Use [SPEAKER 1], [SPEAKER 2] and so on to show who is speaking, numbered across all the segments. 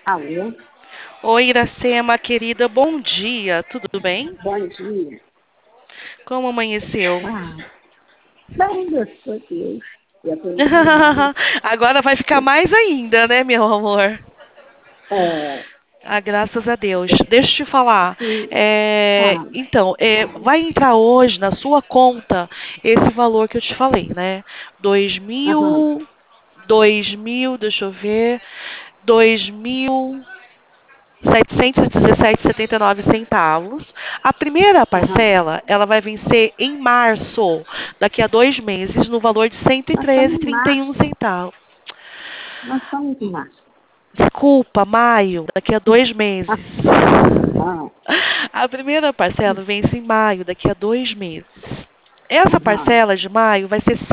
[SPEAKER 1] Alô,
[SPEAKER 2] Oi, Iracema, querida, bom dia, tudo bem?
[SPEAKER 1] bom dia.
[SPEAKER 2] Como amanheceu?
[SPEAKER 1] Ah, bem, graças a Deus. Já estou em trabalho.
[SPEAKER 2] Agora vai ficar mais ainda, né, meu amor?
[SPEAKER 1] É,
[SPEAKER 2] Ah, graças a Deus. Deixa eu te falar.
[SPEAKER 1] se, fala.
[SPEAKER 2] Vai entrar hoje na sua conta esse valor que eu te falei, né? Dois
[SPEAKER 1] Aham,
[SPEAKER 2] mil, 2.000, deixa eu ver, 2.717,79 centavos. A primeira
[SPEAKER 1] aham.
[SPEAKER 2] parcela, ela vai vencer em março, daqui a 2 meses, no valor de cento e
[SPEAKER 1] Nós
[SPEAKER 2] treze
[SPEAKER 1] estamos
[SPEAKER 2] e
[SPEAKER 1] em
[SPEAKER 2] trinta e um
[SPEAKER 1] março.
[SPEAKER 2] centavos.
[SPEAKER 1] Nós estamos em março.
[SPEAKER 2] Desculpa, maio, daqui a 2 meses.
[SPEAKER 1] Ah,
[SPEAKER 2] A primeira parcela vence em maio, daqui a 2 meses. Essa
[SPEAKER 1] aham.
[SPEAKER 2] parcela de maio vai ser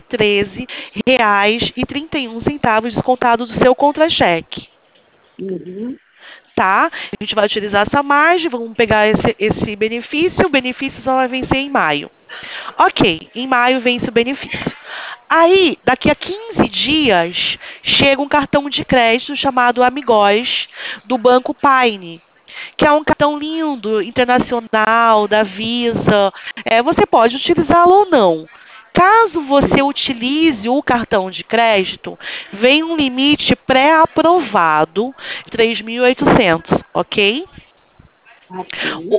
[SPEAKER 2] R$ 113,31 descontado do seu contra-cheque.
[SPEAKER 1] Uhum.
[SPEAKER 2] Tá? A gente vai utilizar essa margem, vamos pegar esse benefício, o benefício só vai vencer em maio. Ok, em maio vence o benefício. Aí, daqui a 15 dias, chega um cartão de crédito chamado Amigós, do Banco Paine, que é um cartão lindo, internacional, da Visa. Você pode utilizá-lo ou não. Caso você
[SPEAKER 1] Sim.
[SPEAKER 2] utilize o cartão de crédito, vem um limite pré-aprovado de 3.800, ok?
[SPEAKER 1] Ok.
[SPEAKER 2] O,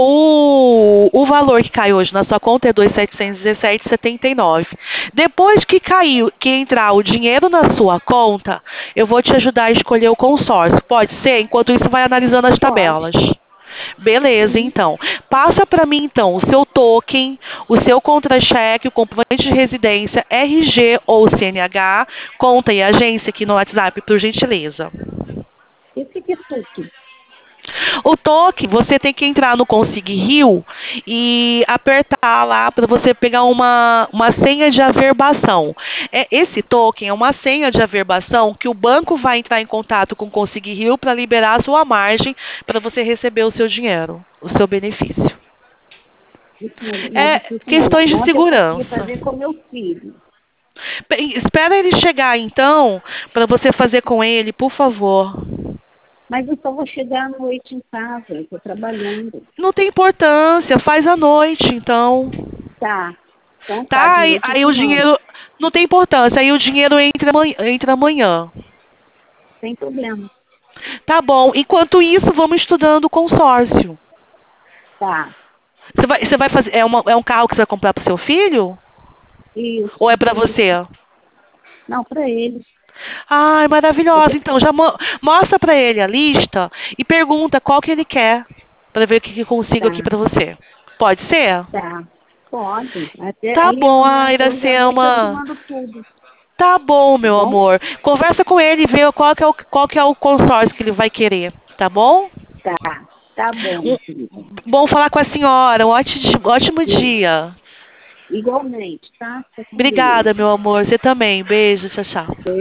[SPEAKER 2] o valor que cai hoje na sua conta é 2.717,79. Depois que caiu, que entrar o dinheiro na sua conta, eu vou te ajudar a escolher o consórcio. Pode ser? Enquanto isso, vai analisando as
[SPEAKER 1] Pode.
[SPEAKER 2] tabelas. Beleza,
[SPEAKER 1] Sim.
[SPEAKER 2] então. Passa para mim, então, o seu token, o seu contra-cheque, o comprovante de residência, RG ou CNH, conta e agência aqui no WhatsApp, por gentileza.
[SPEAKER 1] Esse que tudo.
[SPEAKER 2] O toque, você tem que entrar no Consig Rio e apertar lá para você pegar uma senha de averbação. Esse token é uma senha de averbação que o banco vai entrar em contato com o Consig Rio para liberar a sua margem para você receber o seu dinheiro, o seu benefício.
[SPEAKER 1] Isso não é
[SPEAKER 2] É
[SPEAKER 1] difícil, não.
[SPEAKER 2] questões de
[SPEAKER 1] Ontem eu consegui
[SPEAKER 2] segurança.
[SPEAKER 1] fazer com meu filho.
[SPEAKER 2] Bem, espera ele chegar então para você fazer com ele, por favor.
[SPEAKER 1] Mas eu só vou chegar à noite em casa. Eu estou trabalhando.
[SPEAKER 2] Não tem importância, faz à noite então.
[SPEAKER 1] Tá. Então tá,
[SPEAKER 2] Tá?
[SPEAKER 1] de
[SPEAKER 2] Aí,
[SPEAKER 1] noite eu
[SPEAKER 2] aí
[SPEAKER 1] te
[SPEAKER 2] o
[SPEAKER 1] mando.
[SPEAKER 2] dinheiro. Não tem importância, aí o dinheiro entra amanhã.
[SPEAKER 1] Sem problema.
[SPEAKER 2] Tá bom. Enquanto isso, vamos estudando o consórcio.
[SPEAKER 1] Tá.
[SPEAKER 2] Você vai fazer. É um carro que você vai comprar pro seu filho? Ou é
[SPEAKER 1] Isso.
[SPEAKER 2] pra você?
[SPEAKER 1] Não, para ele.
[SPEAKER 2] Ai,
[SPEAKER 1] Eu
[SPEAKER 2] maravilhosa.
[SPEAKER 1] te-
[SPEAKER 2] Então, já mostra pra ele a lista e pergunta qual que ele quer. Pra ver o que eu consigo aqui
[SPEAKER 1] Tá,
[SPEAKER 2] pra você. Pode ser?
[SPEAKER 1] tá. Pode. Até
[SPEAKER 2] Tá
[SPEAKER 1] aí
[SPEAKER 2] bom,
[SPEAKER 1] amanhã,
[SPEAKER 2] ai,
[SPEAKER 1] hoje à noite, eu te
[SPEAKER 2] Iracema.
[SPEAKER 1] mando tudo.
[SPEAKER 2] Tá bom,
[SPEAKER 1] Tá
[SPEAKER 2] meu
[SPEAKER 1] bom?
[SPEAKER 2] amor. Conversa com ele e vê qual que é o consórcio que ele vai querer. Tá bom?
[SPEAKER 1] Tá. Tá bom,
[SPEAKER 2] Um-
[SPEAKER 1] minha querida.
[SPEAKER 2] Bom falar com a senhora. Um ótimo dia.
[SPEAKER 1] Igualmente, tá? Fica com Deus.
[SPEAKER 2] Obrigada, meu amor. Você também. Beijo. Tchau, tchau.